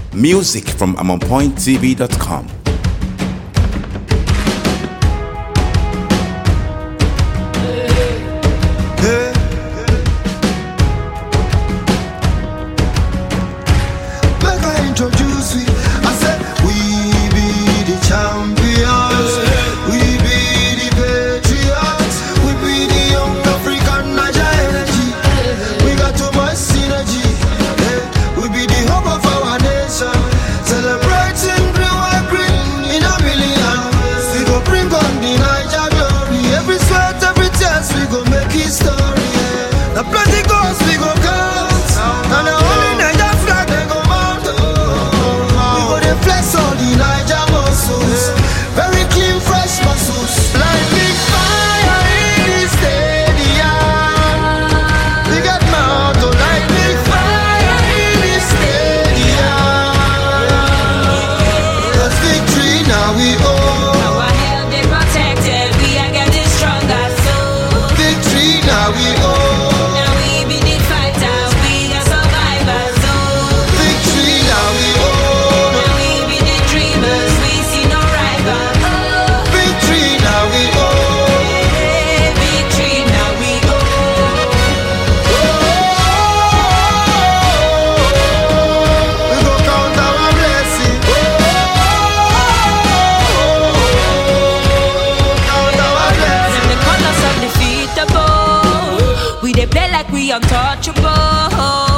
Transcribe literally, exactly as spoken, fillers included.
Music from I'm on point T V dot com. Introduce we, I said we be the champions, we be the patriots, we be the young African Naija energy. We got too much synergy, eh? We be the hope of our nation, celebrating blue and green in a million ways. We go bring on the Naija glory, every sweat, every tears, we go make history. Yeah. The plenty goals we go count, and the only Naija flag they go mount. Flex all the Naija muscles, very clean, fresh muscles. Like big fire in the stadium. We got mouth like big fire in the stadium. Cause victory now we own. Our health they protected, we are getting stronger so. Victory now we own. Now we be the fighters, we are survivors so. Victory now we own. We they play like we untouchable.